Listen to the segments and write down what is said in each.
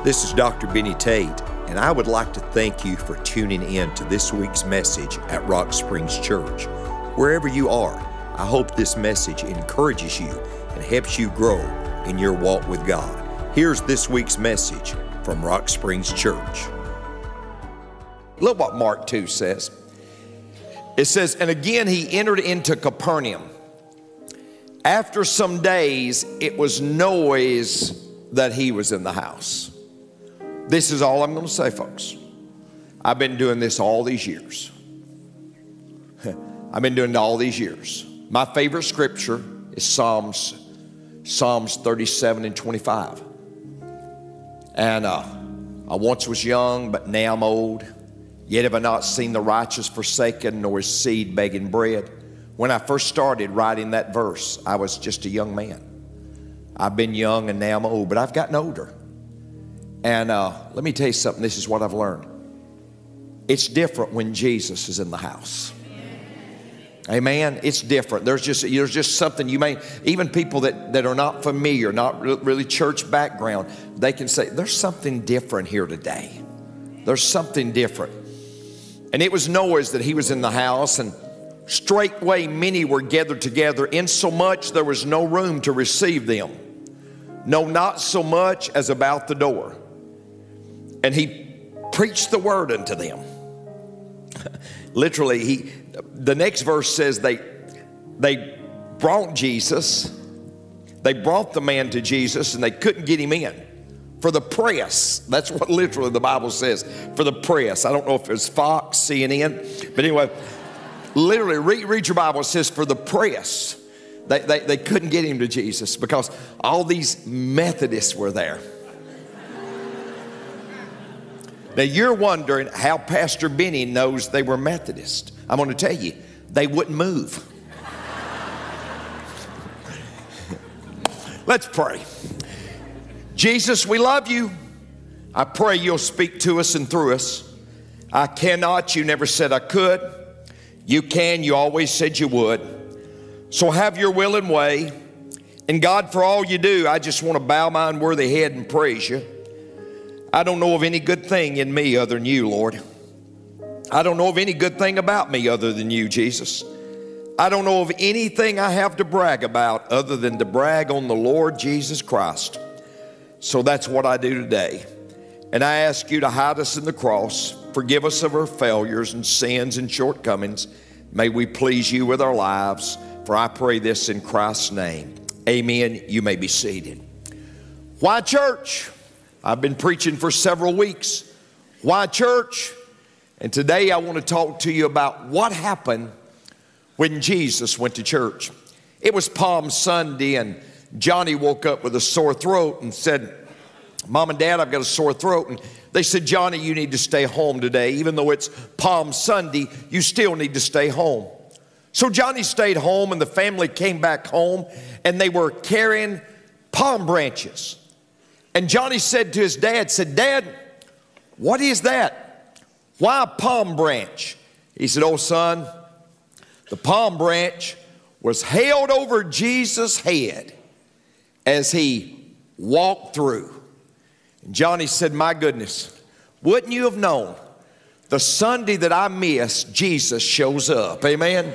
This is Dr. Benny Tate, and I would like to thank you for tuning in to this week's message at Rock Springs Church. Wherever you are, I hope this message encourages you and helps you grow in your walk with God. Here's this week's message from Rock Springs Church. Look what Mark 2 says. It says, "And again he entered into Capernaum. After some days, it was noise that he was in the house." This is all I'm going to say, folks. I've been doing this all these years. I've been doing it all these years. My favorite scripture is Psalms 37 and 25. And I once was young, but now I'm old. Yet have I not seen the righteous forsaken, nor his seed begging bread. When I first started writing that verse, I was just a young man. I've been young and now I'm old, but I've gotten older. And let me tell you something, this is what I've learned. It's different when Jesus is in the house. Amen. It's different. There's just something you may, even people that are not familiar, not really church background, they can say, there's something different here today. There's something different. And it was noise that he was in the house, and straightway many were gathered together, insomuch there was no room to receive them. No, not so much as about the door. And he preached the word unto them. Literally, the next verse says they brought Jesus. They brought the man to Jesus, and they couldn't get him in. For the press, that's what literally the Bible says, for the press. I don't know if it was Fox, CNN, but anyway, literally read your Bible. It says for the press. They couldn't get him to Jesus because all these Methodists were there. Now you're wondering how Pastor Benny knows they were Methodist. I'm going to tell you, they wouldn't move. Let's pray. Jesus, we love you. I pray you'll speak to us and through us. I cannot, you never said I could. You can, you always said you would. So have your will and way. And God, for all you do, I just want to bow my unworthy head and praise you. I don't know of any good thing in me other than you, Lord. I don't know of any good thing about me other than you, Jesus. I don't know of anything I have to brag about other than to brag on the Lord Jesus Christ. So that's what I do today. And I ask you to hide us in the cross. Forgive us of our failures and sins and shortcomings. May we please you with our lives. For I pray this in Christ's name. Amen. You may be seated. Why church? I've been preaching for several weeks. Why church? And today I want to talk to you about what happened when Jesus went to church. It was Palm Sunday, and Johnny woke up with a sore throat and said, "Mom and Dad, I've got a sore throat." And they said, "Johnny, you need to stay home today. Even though it's Palm Sunday, you still need to stay home." So Johnny stayed home, and the family came back home, and they were carrying palm branches. And Johnny said to his dad, "Dad, what is that? Why a palm branch?" He said, "Oh, son, the palm branch was held over Jesus' head as he walked through." And Johnny said, "My goodness, wouldn't you have known the Sunday that I missed, Jesus shows up." Amen.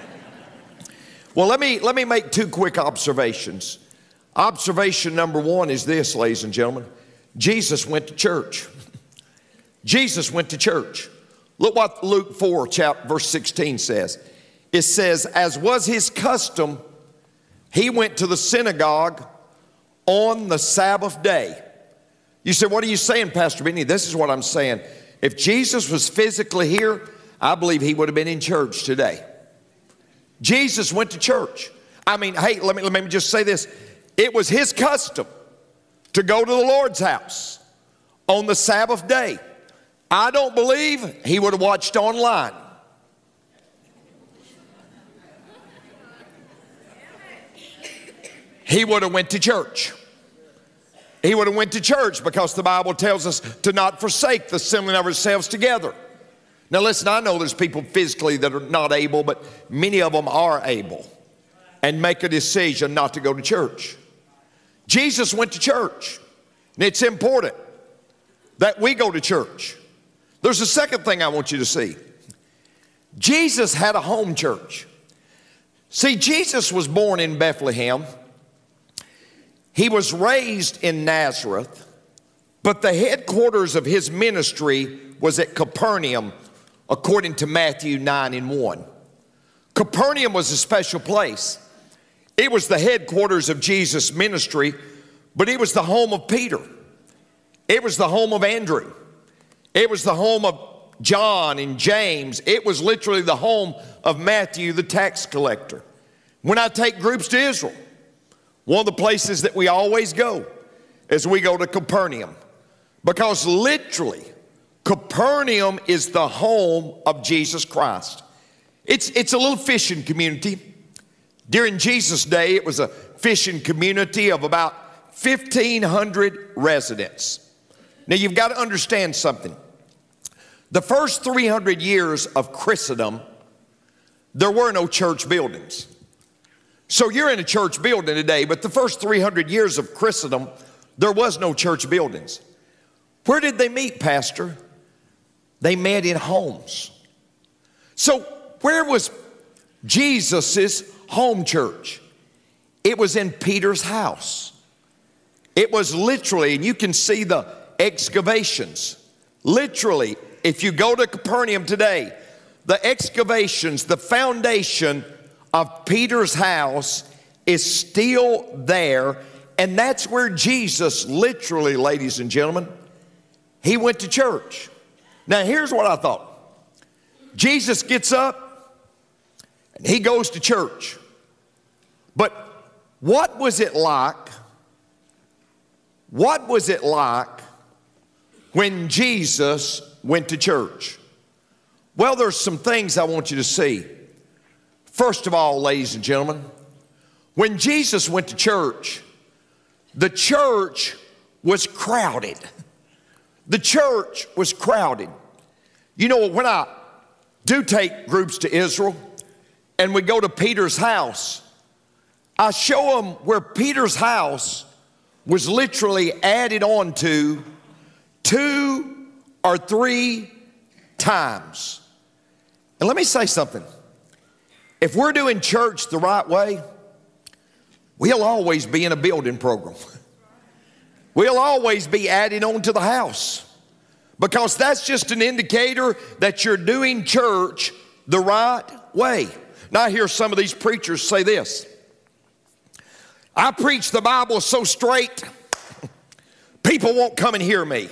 Well, let me make two quick observations. Observation number one is this, ladies and gentlemen. Jesus went to church. Jesus went to church. Look what Luke 4, verse 16 says. It says, "As was his custom, he went to the synagogue on the Sabbath day." You say, "What are you saying, Pastor Benny?" This is what I'm saying. If Jesus was physically here, I believe he would have been in church today. Jesus went to church. I mean, hey, let me just say this. It was his custom to go to the Lord's house on the Sabbath day. I don't believe he would have watched online. He would have went to church. He would have went to church because the Bible tells us to not forsake the assembling of ourselves together. Now listen, I know there's people physically that are not able, but many of them are able and make a decision not to go to church. Jesus went to church, and it's important. that we go to church. There's a second thing I want you to see. Jesus had a home church. See, Jesus was born in Bethlehem. He was raised in Nazareth, but the headquarters of his ministry was at Capernaum, according to Matthew 9:1. Capernaum was a special place. It was the headquarters of Jesus' ministry, but it was the home of Peter. It was the home of Andrew. It was the home of John and James. It was literally the home of Matthew, the tax collector. When I take groups to Israel, one of the places that we always go is we go to Capernaum, because literally Capernaum is the home of Jesus Christ. It's a little fishing community. During Jesus' day, it was a fishing community of about 1,500 residents. Now, you've got to understand something. The first 300 years of Christendom, there were no church buildings. So you're in a church building today, but the first 300 years of Christendom, there was no church buildings. Where did they meet, Pastor? They met in homes. So where was Jesus's home church? It was in Peter's house. It was literally, and you can see the excavations. Literally, if you go to Capernaum today, the excavations, the foundation of Peter's house is still there, and that's where Jesus literally, ladies and gentlemen, he went to church. Now, here's what I thought. Jesus gets up and he goes to church. But what was it like? What was it like when Jesus went to church? Well, there's some things I want you to see. First of all, ladies and gentlemen, when Jesus went to church, the church was crowded. The church was crowded. You know, when I do take groups to Israel and we go to Peter's house, I show them where Peter's house was literally added on to 2 or 3 times. And let me say something. If we're doing church the right way, we'll always be in a building program. We'll always be added on to the house, because that's just an indicator that you're doing church the right way. Now, I hear some of these preachers say this: I preach the Bible so straight, people won't come and hear me.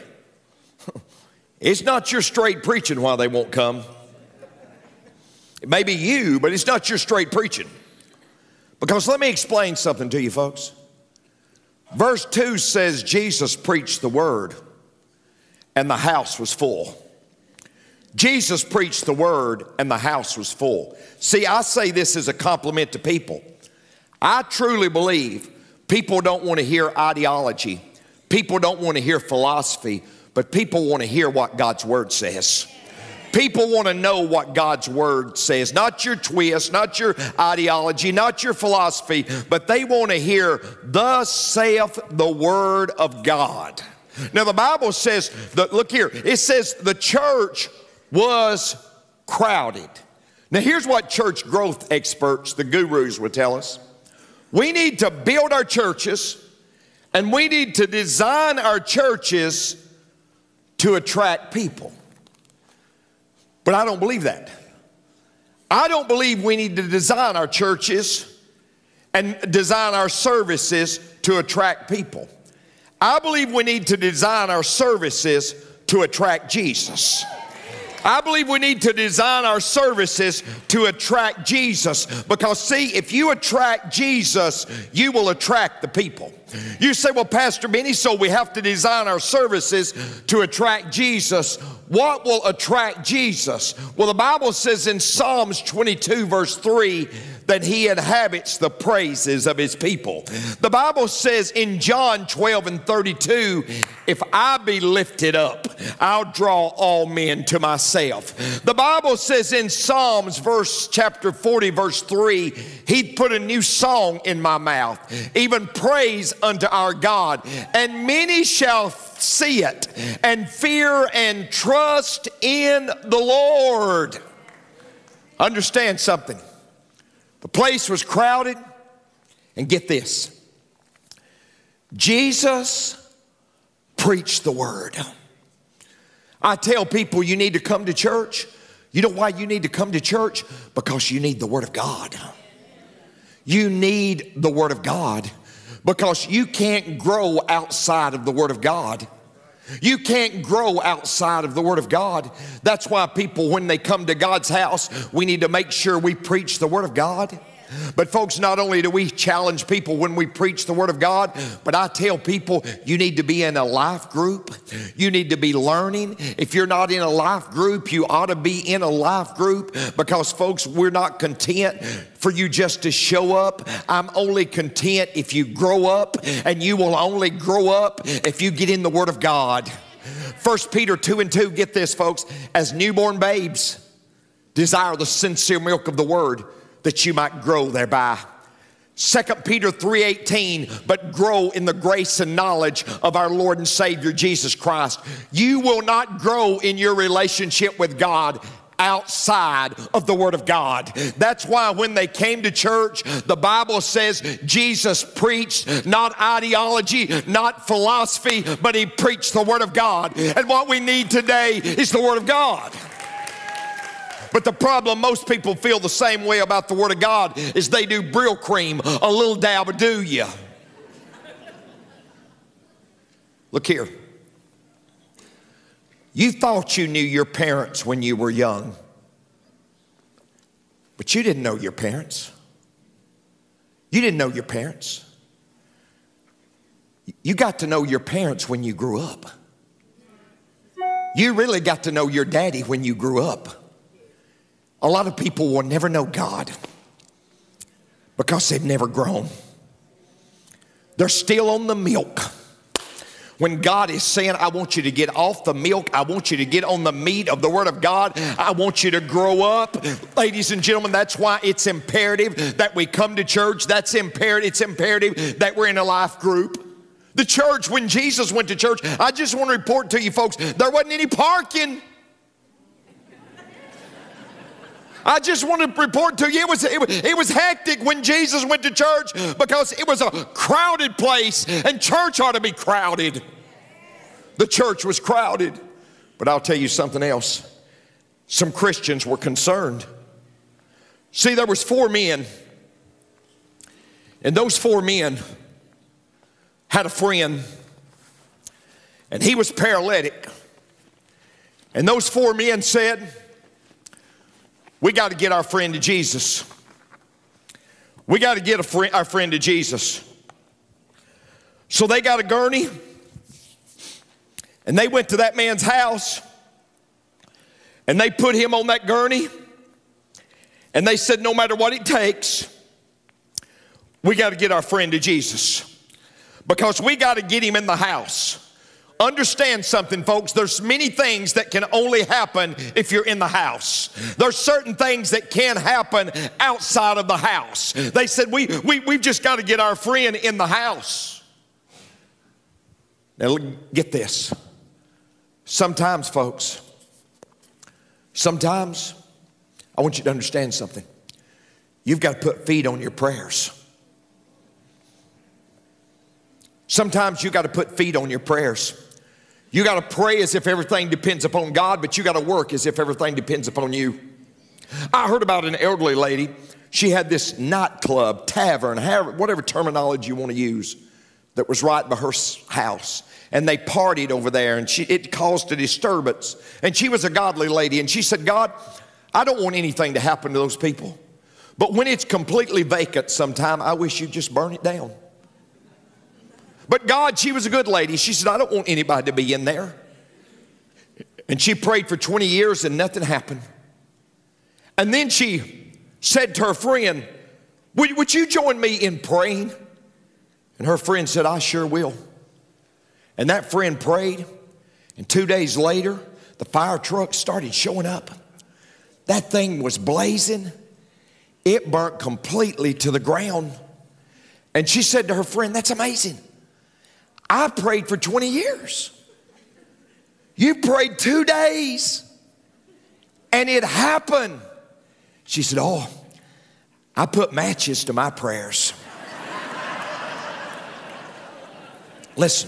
It's not your straight preaching why they won't come. It may be you, but it's not your straight preaching. Because let me explain something to you, folks. Verse 2 says Jesus preached the word and the house was full. Jesus preached the word and the house was full. See, I say this as a compliment to people. I truly believe people don't want to hear ideology. People don't want to hear philosophy, but people want to hear what God's word says. People want to know what God's word says. Not your twist, not your ideology, not your philosophy, but they want to hear, thus saith the word of God. Now the Bible says, look here, it says the church was crowded. Now here's what church growth experts, the gurus, would tell us. We need to build our churches, and we need to design our churches to attract people. But I don't believe that. I don't believe we need to design our churches and design our services to attract people. I believe we need to design our services to attract Jesus. I believe we need to design our services to attract Jesus, because see, if you attract Jesus, you will attract the people. You say, well, Pastor Benny, so we have to design our services to attract Jesus. What will attract Jesus? Well, the Bible says in Psalms 22 verse 3 that he inhabits the praises of his people. The Bible says in John 12:32, if I be lifted up, I'll draw all men to myself. The Bible says in Psalms chapter 40 verse 3, he'd put a new song in my mouth, even praise unto our God. And many shall see it and fear and trust in the Lord. Understand something. The place was crowded, and get this, Jesus preached the word. I tell people you need to come to church. You know why you need to come to church? Because you need the word of God. You need the word of God because you can't grow outside of the word of God. You can't grow outside of the word of God. That's why people, when they come to God's house, we need to make sure we preach the word of God. But folks, not only do we challenge people when we preach the word of God, but I tell people you need to be in a life group. You need to be learning. If you're not in a life group, you ought to be in a life group, because folks, we're not content for you just to show up. I'm only content if you grow up, and you will only grow up if you get in the word of God. 1 Peter 2:2, get this folks, as newborn babes desire the sincere milk of the word, that you might grow thereby. 2 Peter 3:18, but grow in the grace and knowledge of our Lord and Savior Jesus Christ. You will not grow in your relationship with God outside of the word of God. That's why when they came to church, the Bible says Jesus preached not ideology, not philosophy, but he preached the word of God. And what we need today is the word of God. But the problem, most people feel the same way about the word of God as they do Brill cream, a little dab of do ya. Look here. You thought you knew your parents when you were young, but you didn't know your parents. You didn't know your parents. You got to know your parents when you grew up. You really got to know your daddy when you grew up. A lot of people will never know God because they've never grown. They're still on the milk. When God is saying, I want you to get off the milk, I want you to get on the meat of the word of God, I want you to grow up. Ladies and gentlemen, that's why it's imperative that we come to church. It's imperative that we're in a life group. The church, when Jesus went to church, I just want to report to you folks, there wasn't any parking. I just want to report to you, it was hectic when Jesus went to church because it was a crowded place, and church ought to be crowded. The church was crowded. But I'll tell you something else. Some Christians were concerned. See, there was 4 men, and those 4 men had a friend, and he was paralytic. And those 4 men said, we got to get our friend to Jesus. We got to get our friend to Jesus. So they got a gurney, and they went to that man's house, and they put him on that gurney, and they said, no matter what it takes, we got to get our friend to Jesus, because we got to get him in the house. Understand something, folks. There's many things that can only happen if you're in the house. There's certain things that can happen outside of the house. They said, we've just got to get our friend in the house. Now, get this. Sometimes, folks, I want you to understand something. You've got to put feet on your prayers. Sometimes you got to put feet on your prayers. You got to pray as if everything depends upon God, but you got to work as if everything depends upon you. I heard about an elderly lady. She had this nightclub, tavern, whatever terminology you want to use, that was right by her house. And they partied over there, and it caused a disturbance. And she was a godly lady, and she said, God, I don't want anything to happen to those people. But when it's completely vacant sometime, I wish you'd just burn it down. But God, she was a good lady. She said, I don't want anybody to be in there. And she prayed for 20 years and nothing happened. And then she said to her friend, Would you join me in praying? And her friend said, I sure will. And that friend prayed. And 2 days later, the fire truck started showing up. That thing was blazing. It burnt completely to the ground. And she said to her friend, that's amazing. I prayed for 20 years. You prayed 2 days. And it happened. She said, oh, I put matches to my prayers. Listen,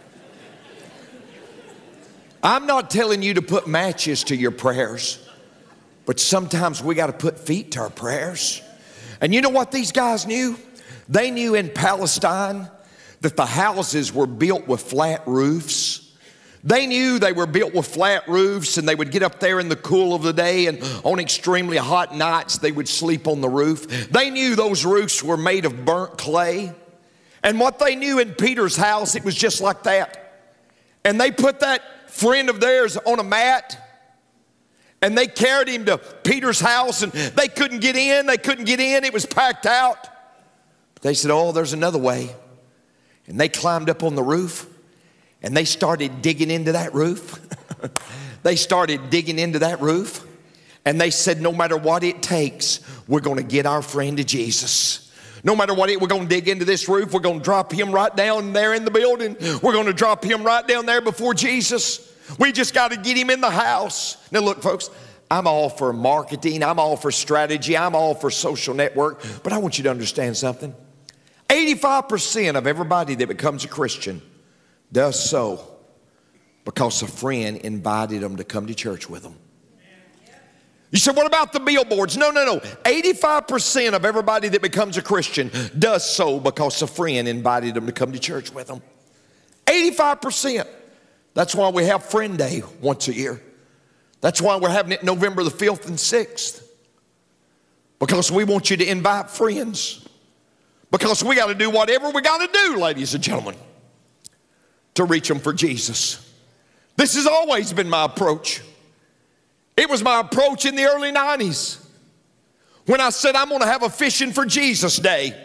I'm not telling you to put matches to your prayers, but sometimes we got to put feet to our prayers. And you know what these guys knew? They knew in Palestine that the houses were built with flat roofs. They knew they were built with flat roofs, and they would get up there in the cool of the day, and on extremely hot nights they would sleep on the roof. They knew those roofs were made of burnt clay. And what they knew in Peter's house, it was just like that. And they put that friend of theirs on a mat, and they carried him to Peter's house, and they couldn't get in. It was packed out. But they said, oh, there's another way. And they climbed up on the roof, and they started digging into that roof. They started digging into that roof. And they said, no matter what it takes, we're going to get our friend to Jesus. No matter what, we're going to dig into this roof. We're going to drop him right down there in the building. We're going to drop him right down there before Jesus. We just got to get him in the house. Now look, folks, I'm all for marketing. I'm all for strategy. I'm all for social network. But I want you to understand something. 85% of everybody that becomes a Christian does so because a friend invited them to come to church with them. You said, what about the billboards? No. 85% of everybody that becomes a Christian does so because a friend invited them to come to church with them. 85%. That's why we have Friend Day once a year. That's why we're having it November the 5th and 6th. Because we want you to invite friends. Because we got to do whatever we got to do, ladies and gentlemen, to reach them for Jesus. This has always been my approach. It was my approach in the early 90s when I said, I'm going to have a Fishing for Jesus Day.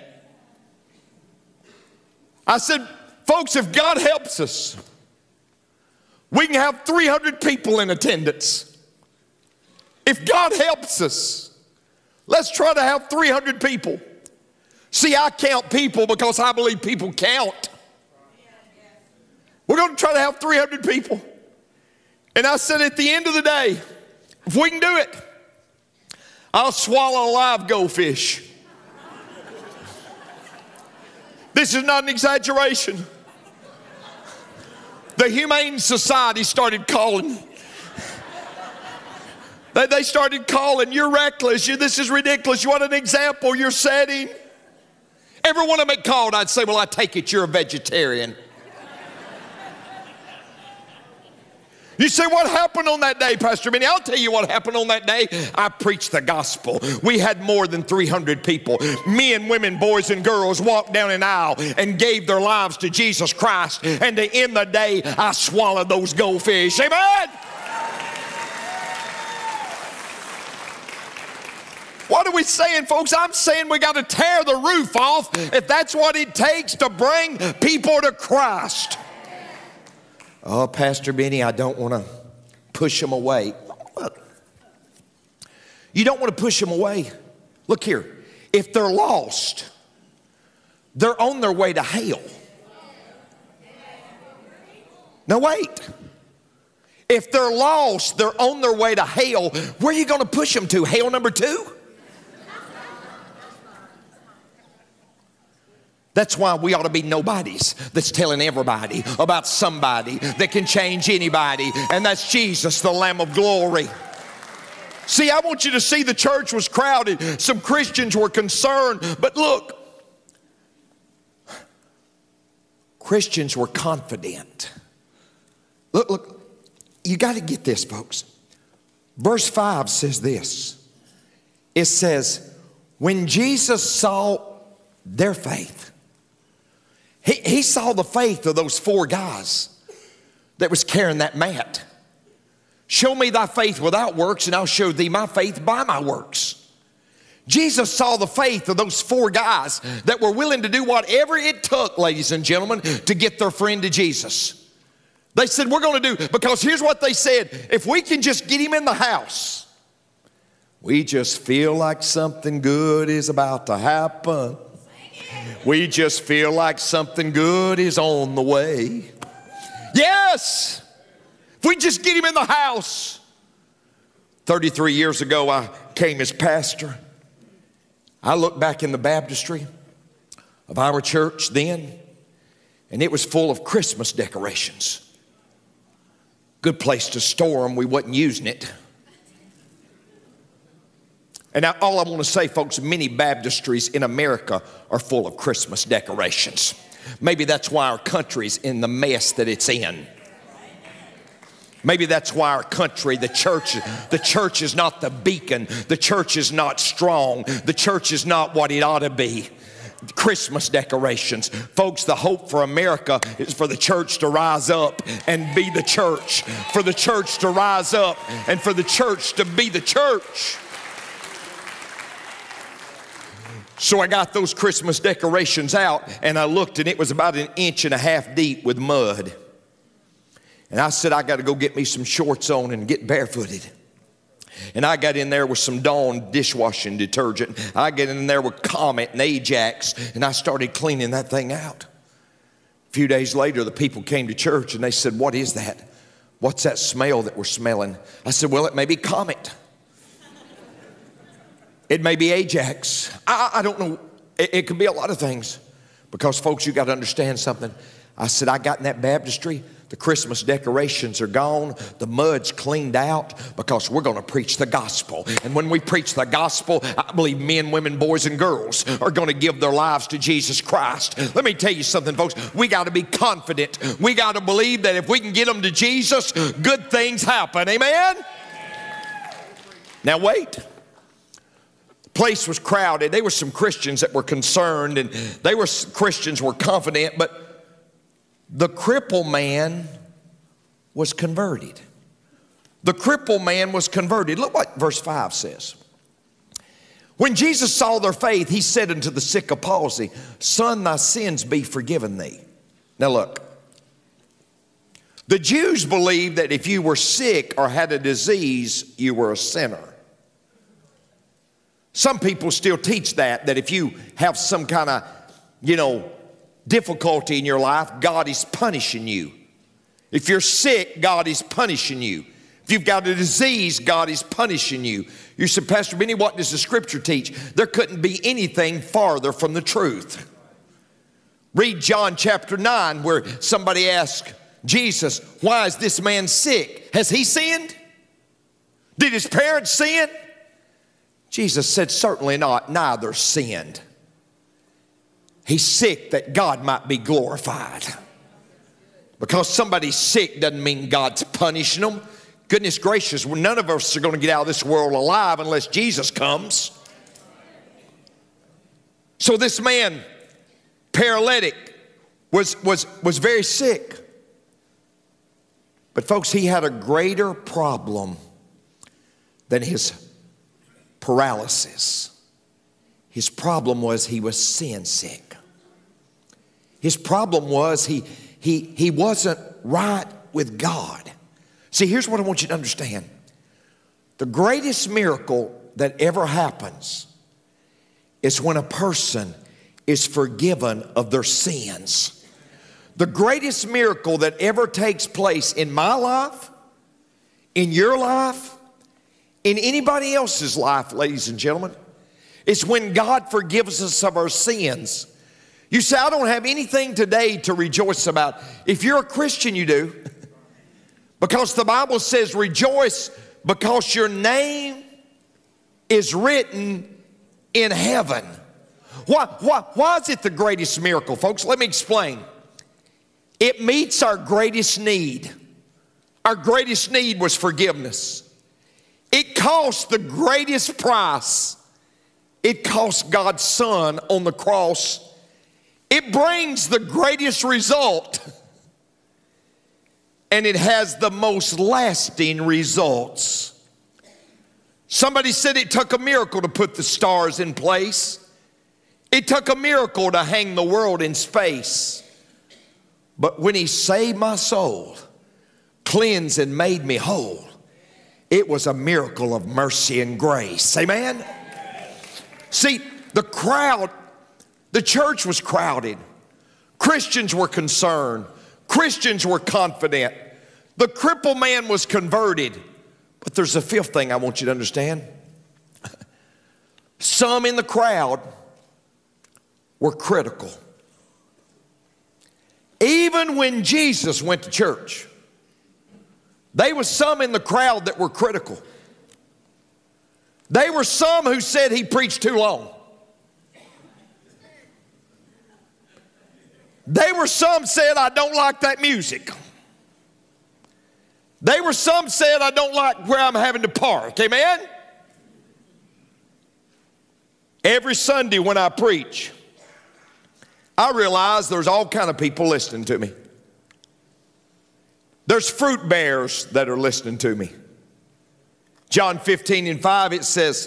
I said, folks, if God helps us, we can have 300 people in attendance. If God helps us, let's try to have 300 people. See, I count people because I believe people count. We're going to try to have 300 people. And I said, at the end of the day, if we can do it, I'll swallow a live goldfish. This is not an exaggeration. The Humane Society started calling. They started calling, you're reckless, this is ridiculous, what an example you're setting. Every one of them called, I'd say, well, I take it you're a vegetarian. You say, what happened on that day, Pastor Benny? I'll tell you what happened on that day. I preached the gospel. We had more than 300 people. Men, women, boys, and girls walked down an aisle and gave their lives to Jesus Christ. And to end the day, I swallowed those goldfish. Amen? What are we saying, folks? I'm saying we got to tear the roof off if that's what it takes to bring people to Christ. Oh, Pastor Benny, I don't want to push them away. Look, you don't want to push them away. Look here. If they're lost, they're on their way to hell. Now wait. If they're lost, they're on their way to hell. Where are you going to push them to? Hell number 2? That's why we ought to be nobodies that's telling everybody about somebody that can change anybody, and that's Jesus, the Lamb of glory. See, I want you to see the church was crowded. Some Christians were concerned, but look, Christians were confident. Look, you got to get this, folks. Verse 5 says this. It says, when Jesus saw their faith, he saw the faith of those 4 guys that was carrying that mat. Show me thy faith without works, and I'll show thee my faith by my works. Jesus saw the faith of those 4 guys that were willing to do whatever it took, ladies and gentlemen, to get their friend to Jesus. They said, we're going to do, because here's what they said, if we can just get him in the house, we just feel like something good is about to happen. We just feel like something good is on the way. Yes! If we just get him in the house. 33 years ago, I came as pastor. I looked back in the baptistry of our church then, and it was full of Christmas decorations. Good place to store them. We wasn't using it. And now all I want to say, folks, many baptistries in America are full of Christmas decorations. Maybe that's why our country's in the mess that it's in. Maybe that's why our country, the church is not the beacon. The church is not strong. The church is not what it ought to be. Christmas decorations. Folks, the hope for America is for the church to rise up and be the church. For the church to rise up and for the church to be the church. So I got those Christmas decorations out and I looked and it was about 1.5 inches deep with mud. And I said, I got to go get me some shorts on and get barefooted. And I got in there with some Dawn dishwashing detergent. I got in there with Comet and Ajax, and I started cleaning that thing out. A few days later, the people came to church, and they said, what is that? What's that smell that we're smelling? I said, well, it may be Comet. It may be Ajax. I don't know. It could be a lot of things. Because, folks, you got to understand something. I said, I got in that baptistry. The Christmas decorations are gone. The mud's cleaned out because we're going to preach the gospel. And when we preach the gospel, I believe men, women, boys, and girls are going to give their lives to Jesus Christ. Let me tell you something, folks. We got to be confident. We got to believe that if we can get them to Jesus, good things happen. Amen? Now wait. The place was crowded. There were some Christians that were concerned, and Christians were confident, but the crippled man was converted. The crippled man was converted. Look what verse 5 says. When Jesus saw their faith, he said unto the sick of palsy, Son, thy sins be forgiven thee. Now look, the Jews believed that if you were sick or had a disease, you were a sinner. Some people still teach that if you have some kind of, difficulty in your life, God is punishing you. If you're sick, God is punishing you. If you've got a disease, God is punishing you. You said, Pastor Benny, what does the scripture teach? There couldn't be anything farther from the truth. Read John chapter 9 where somebody asked Jesus, why is this man sick? Has he sinned? Did his parents sin? Jesus said, certainly not, neither sinned. He's sick that God might be glorified. Because somebody's sick doesn't mean God's punishing them. Goodness gracious, none of us are going to get out of this world alive unless Jesus comes. So this man, paralytic, was very sick. But folks, he had a greater problem than his paralysis. His problem was he was sin sick. His problem was he wasn't right with God. See, here's what I want you to understand. The greatest miracle that ever happens is when a person is forgiven of their sins. The greatest miracle that ever takes place in my life, in your life, in anybody else's life, ladies and gentlemen, is when God forgives us of our sins. You say, I don't have anything today to rejoice about. If you're a Christian, you do. Because the Bible says, rejoice because your name is written in heaven. Why is it the greatest miracle, folks? Let me explain. It meets our greatest need. Our greatest need was forgiveness. It cost the greatest price. It cost God's Son on the cross. It brings the greatest result. And it has the most lasting results. Somebody said it took a miracle to put the stars in place. It took a miracle to hang the world in space. But when he saved my soul, cleansed and made me whole, it was a miracle of mercy and grace. Amen? See, the crowd, the church was crowded. Christians were concerned. Christians were confident. The crippled man was converted. But there's a fifth thing I want you to understand. Some in the crowd were critical. Even when Jesus went to church, there was some in the crowd that were critical. There were some who said he preached too long. There were some said, I don't like that music. There were some said, I don't like where I'm having to park. Amen? Every Sunday when I preach, I realize there's all kind of people listening to me. There's fruit bearers that are listening to me. John 15:5, it says,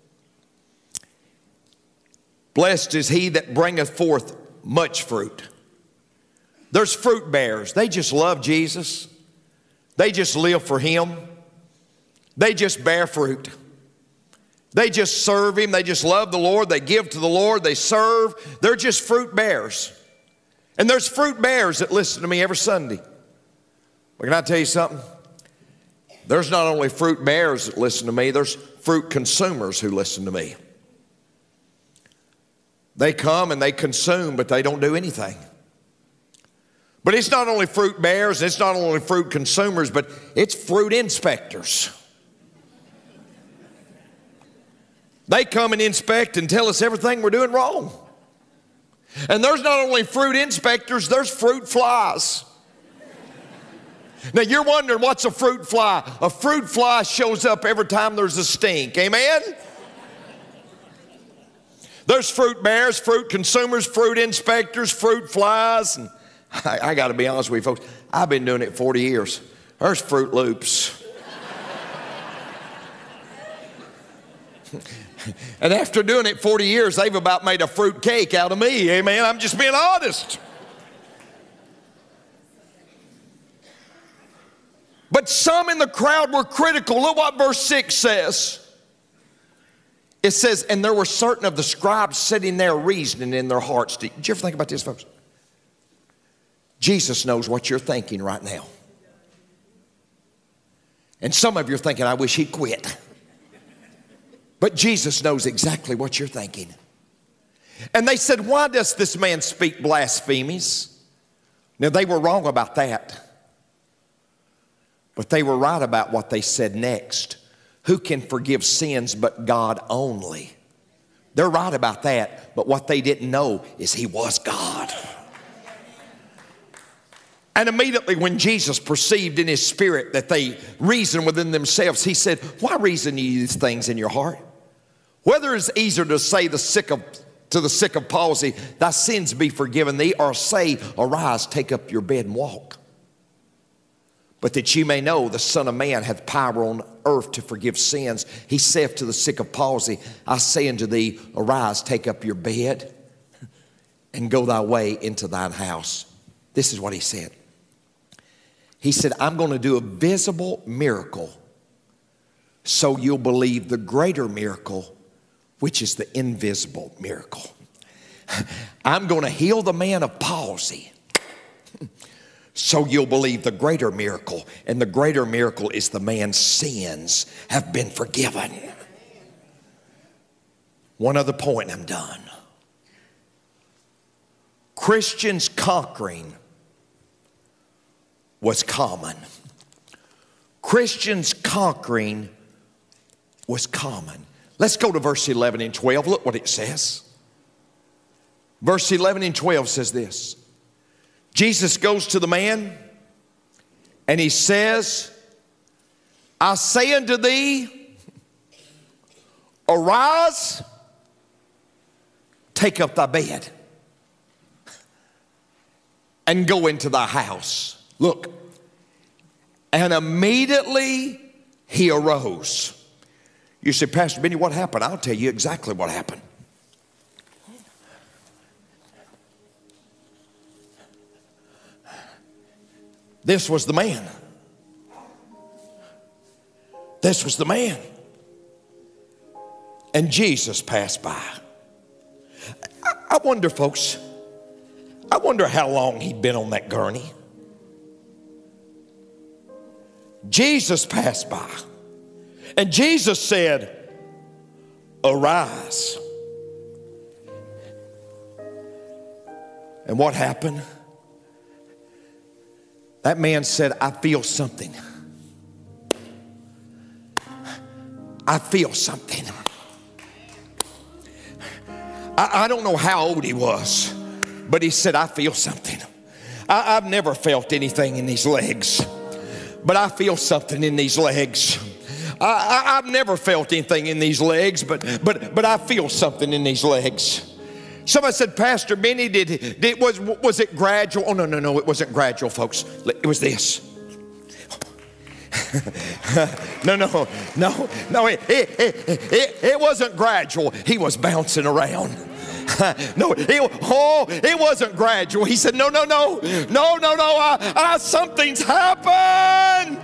blessed is he that bringeth forth much fruit. There's fruit bearers. They just love Jesus. They just live for him. They just bear fruit. They just serve him. They just love the Lord. They give to the Lord. They serve. They're just fruit bearers. And there's fruit bearers that listen to me every Sunday. But can I tell you something? There's not only fruit bearers that listen to me, there's fruit consumers who listen to me. They come and they consume, but they don't do anything. But it's not only fruit bearers, it's not only fruit consumers, but it's fruit inspectors. They come and inspect and tell us everything we're doing wrong. And there's not only fruit inspectors, there's fruit flies. Now you're wondering, what's a fruit fly? A fruit fly shows up every time there's a stink. Amen? There's fruit bearers, fruit consumers, fruit inspectors, fruit flies. And I got to be honest with you folks, I've been doing it 40 years. There's Fruit Loops. And after doing it 40 years, they've about made a fruit cake out of me. Amen? I'm just being honest. But some in the crowd were critical. Look what verse 6 says. It says, and there were certain of the scribes sitting there reasoning in their hearts. Did you ever think about this, folks? Jesus knows what you're thinking right now. And some of you are thinking, I wish he'd quit. But Jesus knows exactly what you're thinking. And they said, why does this man speak blasphemies? Now, they were wrong about that. But they were right about what they said next. Who can forgive sins but God only? They're right about that. But what they didn't know is he was God. And immediately when Jesus perceived in his spirit that they reasoned within themselves, he said, why reason ye these things in your heart? Whether it's easier to say to the sick of palsy, thy sins be forgiven thee, or say, arise, take up your bed and walk. But that you may know the Son of Man hath power on earth to forgive sins. He saith to the sick of palsy, I say unto thee, arise, take up your bed, and go thy way into thine house. This is what he said. He said, I'm going to do a visible miracle so you'll believe the greater miracle, which is the invisible miracle. I'm going to heal the man of palsy so you'll believe the greater miracle. And the greater miracle is the man's sins have been forgiven. One other point, I'm done. Christians conquering was common. Christians conquering was common. Let's go to verse 11 and 12. Look what it says. Verse 11 and 12 says this. Jesus goes to the man and he says, I say unto thee, arise, take up thy bed, and go into thy house. Look, and immediately he arose. You say, Pastor Benny, what happened? I'll tell you exactly what happened. This was the man. This was the man. And Jesus passed by. I wonder, folks, I wonder how long he'd been on that gurney. Jesus passed by. And Jesus said, arise. And what happened? That man said, I feel something. I feel something. I don't know how old he was, but he said, I feel something. I've never felt anything in these legs, but I feel something in these legs. I've never felt anything in these legs, but I feel something in these legs. Somebody said, Pastor Benny, was it gradual? Oh, no, it wasn't gradual, folks. It was this. No, it wasn't gradual. He was bouncing around. It wasn't gradual. He said, no, something's happened.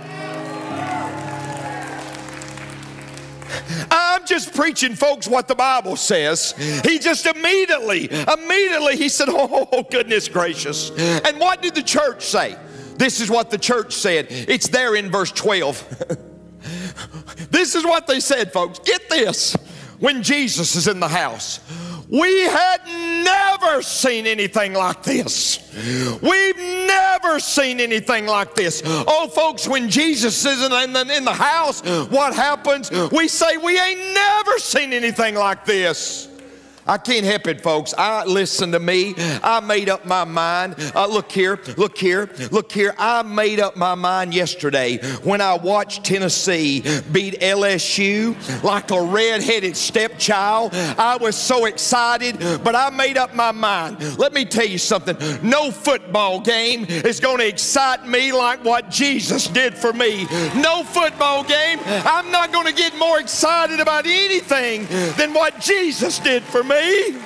I'm just preaching, folks, what the Bible says. He just immediately, he said, oh, goodness gracious. And what did the church say? This is what the church said. It's there in verse 12. This is what they said, folks. Get this. When Jesus is in the house, we had never seen anything like this. We've never seen anything like this. Oh, folks, when Jesus is in the house, what happens? We say we ain't never seen anything like this. I can't help it, folks. Listen to me. I made up my mind. Look here. I made up my mind yesterday when I watched Tennessee beat LSU like a red-headed stepchild. I was so excited, but I made up my mind. Let me tell you something. No football game is going to excite me like what Jesus did for me. No football game. I'm not going to get more excited about anything than what Jesus did for me. Wait.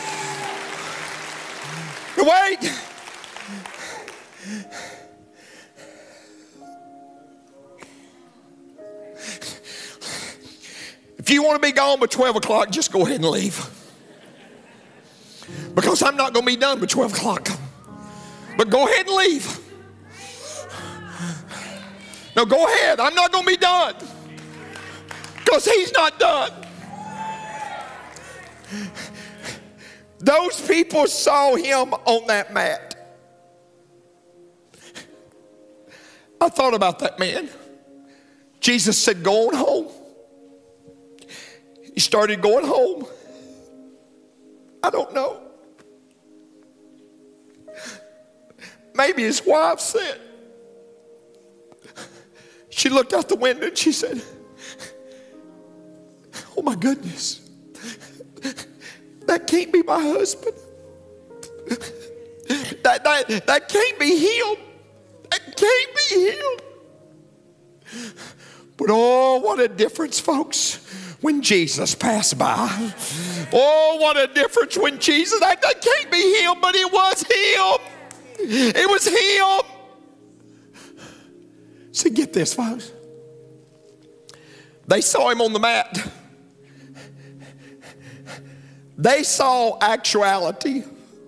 If you want to be gone by 12 o'clock, just go ahead and leave. Because I'm not going to be done by 12 o'clock. But go ahead and leave. No, go ahead. I'm not going to be done. Because he's not done. Those people saw him on that mat. I thought about that man. Jesus said, go on home. He started going home. I don't know. Maybe his wife said, she looked out the window and she said, oh my goodness. That can't be my husband. That can't be him. That can't be him. But oh, what a difference, folks, when Jesus passed by. Oh, what a difference when Jesus, that can't be him, but it was him. It was him. So get this, folks. They saw him on the mat. They saw actuality,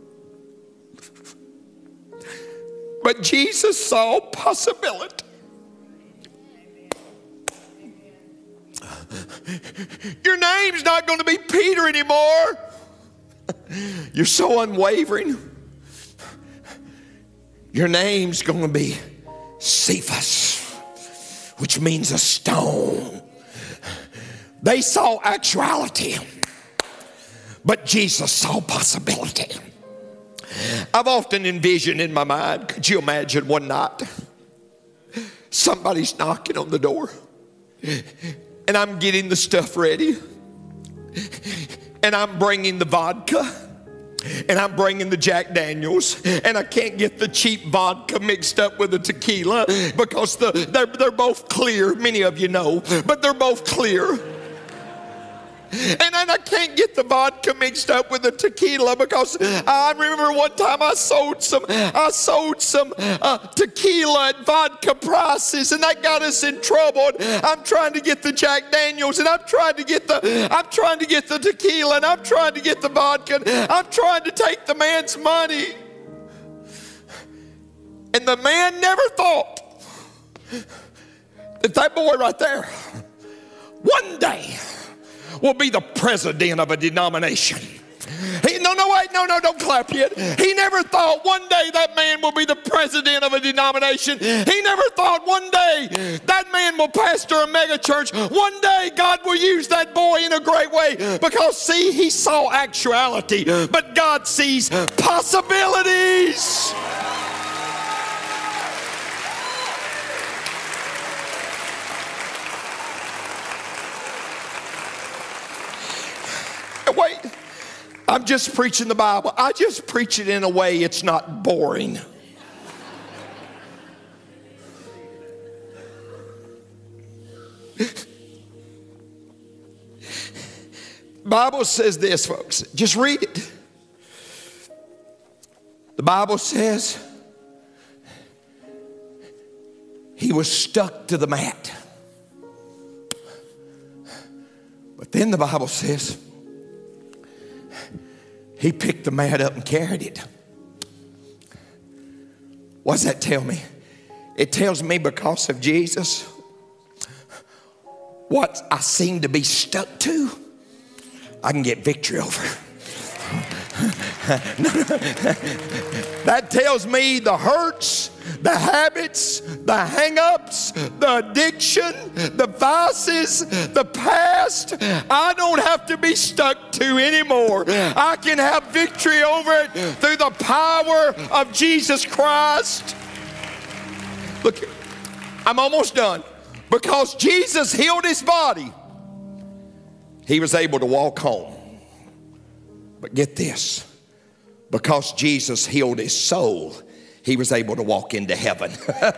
but Jesus saw possibility. Your name's not going to be Peter anymore. You're so unwavering. Your name's going to be Cephas, which means a stone. They saw actuality, but Jesus saw possibility. I've often envisioned in my mind, could you imagine one night, somebody's knocking on the door, and I'm getting the stuff ready, and I'm bringing the vodka, and I'm bringing the Jack Daniels, and I can't get the cheap vodka mixed up with the tequila because they're both clear. Many of you know, but they're both clear. And then I can't get the vodka mixed up with the tequila, because I remember one time I sold some tequila at vodka prices, and that got us in trouble. And I'm trying to get the Jack Daniels, and I'm trying to get the tequila, and I'm trying to get the vodka, and I'm trying to take the man's money. And the man never thought that boy right there one day will be the president of a denomination. Don't clap yet. He never thought one day that man will be the president of a denomination. He never thought one day that man will pastor a mega church. One day God will use that boy in a great way, because see, he saw actuality, but God sees possibilities. Wait, I'm just preaching the Bible. I just preach it in a way it's not boring. Bible says this, folks. Just read it. The Bible says he was stuck to the mat. But then the Bible says he picked the mat up and carried it. What does that tell me? It tells me because of Jesus, what I seem to be stuck to, I can get victory over. That tells me the hurts, the habits, the hang-ups, the addiction, the vices, the past, I don't have to be stuck to anymore. I can have victory over it through the power of Jesus Christ. Look, I'm almost done. Because Jesus healed his body, he was able to walk home. But get this, because Jesus healed his soul, he was able to walk into heaven.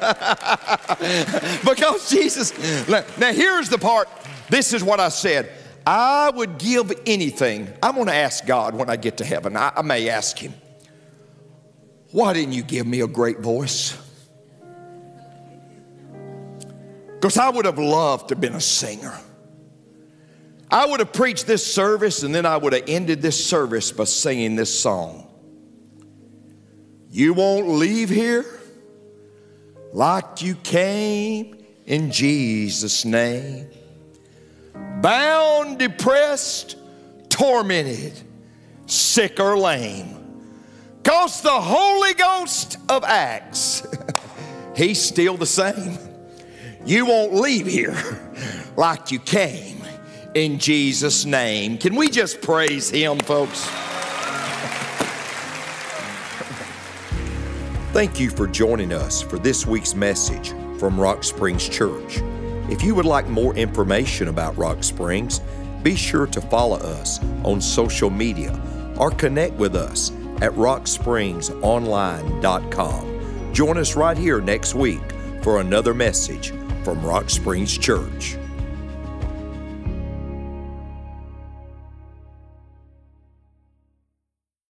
Because Jesus, now here's the part. This is what I said. I would give anything. I'm going to ask God when I get to heaven. I may ask him, why didn't you give me a great voice? Because I would have loved to have been a singer. I would have preached this service, and then I would have ended this service by singing this song. You won't leave here like you came, in Jesus' name. Bound, depressed, tormented, sick or lame. 'Cause the Holy Ghost of Acts, he's still the same. You won't leave here like you came, in Jesus' name. Can we just praise him, folks? Thank you for joining us for this week's message from Rock Springs Church. If you would like more information about Rock Springs, be sure to follow us on social media or connect with us at rockspringsonline.com. Join us right here next week for another message from Rock Springs Church.